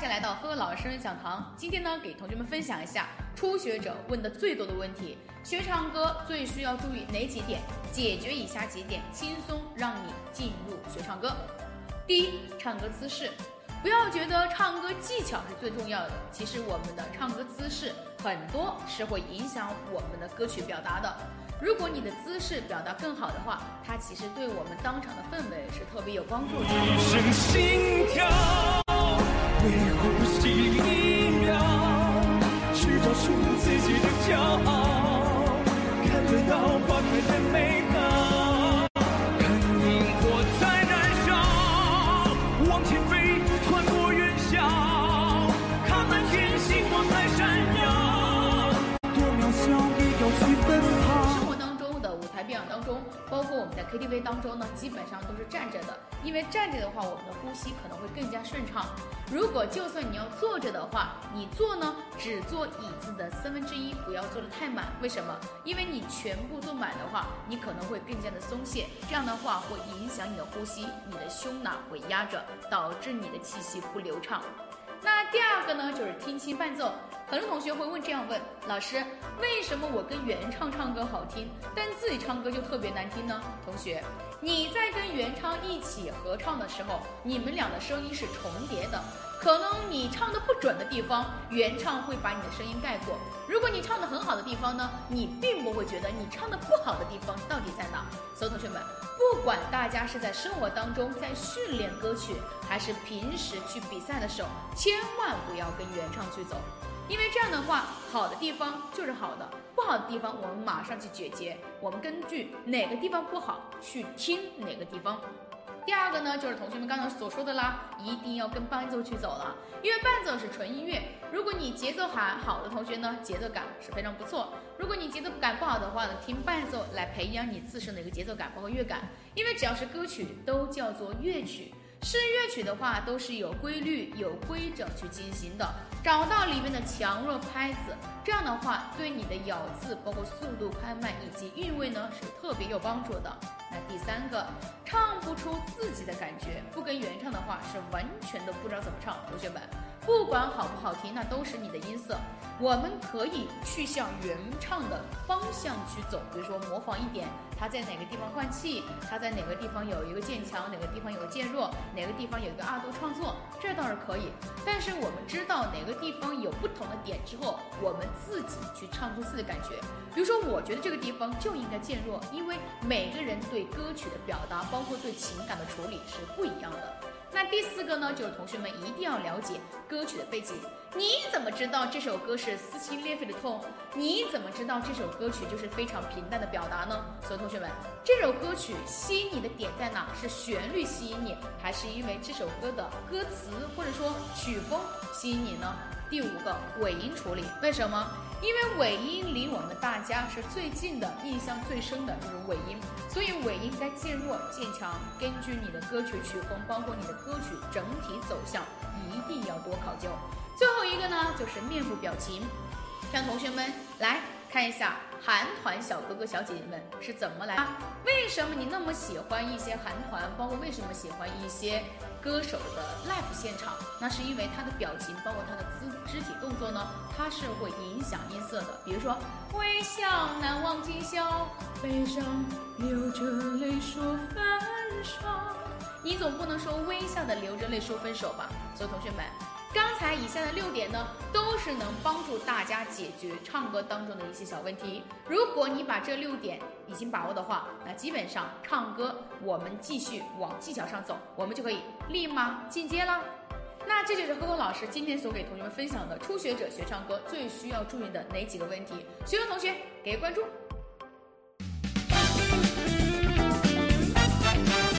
家来到呵呵老师人讲堂。今天呢，给同学们分享一下初学者问的最多的问题。学唱歌最需要注意哪几点？解决以下几点，轻松让你进入学唱歌。第一，唱歌姿势。不要觉得唱歌技巧是最重要的，其实我们的唱歌姿势很多是会影响我们的歌曲表达的。如果你的姿势表达更好的话，它其实对我们当场的氛围是特别有帮助的。 一声心跳，为呼吸一秒，去找出自己的骄傲，看得到花开的美好，看萤火在燃烧，往前飞，穿过云霄，看满天星光在闪耀，多渺小也要去奔跑。 生活当中的舞台表演当中，包括我们在 KTV 当中呢，基本上都是站着的，因为站着的话，我们的呼吸可能会更加顺畅。如果就算你要坐着的话，你坐呢只坐椅子的1/3，不要坐得太满。为什么？因为你全部坐满的话，你可能会更加的松懈，这样的话会影响你的呼吸，你的胸呢会压着，导致你的气息不流畅。那第二个呢，就是听清伴奏。很多同学会这样问老师，为什么我跟原唱唱歌好听，但自己唱歌就特别难听呢？同学，你在跟原唱一起合唱的时候，你们俩的声音是重叠的，可能你唱的不准的地方，原唱会把你的声音盖过。如果你唱的很好的地方呢，你并不会觉得你唱的不好的地方到底在哪。所以同学们，不管大家是在生活当中在训练歌曲，还是平时去比赛的时候，千万不要跟原唱去走，因为这样的话，好的地方就是好的，不好的地方我们马上去解决，我们根据哪个地方不好去听哪个地方。第二个呢，就是同学们刚刚所说的啦，一定要跟伴奏去走了，因为伴奏是纯音乐。如果你节奏感好的同学呢，节奏感是非常不错；如果你节奏感不好的话呢，听伴奏来培养你自身的一个节奏感，包括乐感。因为只要是歌曲都叫做乐曲，是乐曲的话都是有规律、有规整去进行的，找到里面的强弱拍子，这样的话对你的咬字，包括速度、快慢以及韵味呢是特别有帮助的。那第三个，唱不出自己的感觉，不跟原唱的话是完全都不知道怎么唱。同学们，不管好不好听，那都是你的音色，我们可以去向原唱的方向去走，比如说模仿一点，他在哪个地方换气，他在哪个地方有一个渐强，哪个地方有个渐弱，哪个地方有一个二度创作，这倒是可以。但是我们知道哪个地方有不同的点之后，我们自己去唱出自己的感觉。比如说我觉得这个地方就应该渐弱，因为每个人对歌曲的表达，包括对情感的处理是不一样的。那第四个呢，就是同学们一定要了解歌曲的背景。你怎么知道这首歌是撕心裂肺的痛？你怎么知道这首歌曲就是非常平淡的表达呢？所以同学们，这首歌曲吸引你的点在哪？是旋律吸引你，还是因为这首歌的歌词或者说曲风吸引你呢？第五个，尾音处理。为什么？因为尾音离我们大家是最近的，印象最深的这种尾音，所以尾音该渐弱渐强，根据你的歌曲曲风，包括你的歌曲整体走向，一定要多考究。最后一个呢，就是面部表情，让同学们来看一下韩团小哥哥小姐姐们是怎么来。为什么你那么喜欢一些韩团，包括为什么喜欢一些歌手的 live 现场？那是因为他的表情，包括他的肢体动作呢，它是会影响音色的。比如说微笑难忘今宵，悲伤流着泪说分手，你总不能说微笑的流着泪说分手吧？所以同学们，刚才以下的6点呢，都是能帮助大家解决唱歌当中的一些小问题。如果你把这6点已经把握的话，那基本上唱歌我们继续往技巧上走，我们就可以立马进阶啦。那这就是呵呵老师今天所给同学们分享的初学者学唱歌最需要注意的哪几个问题。学员同学给个关注。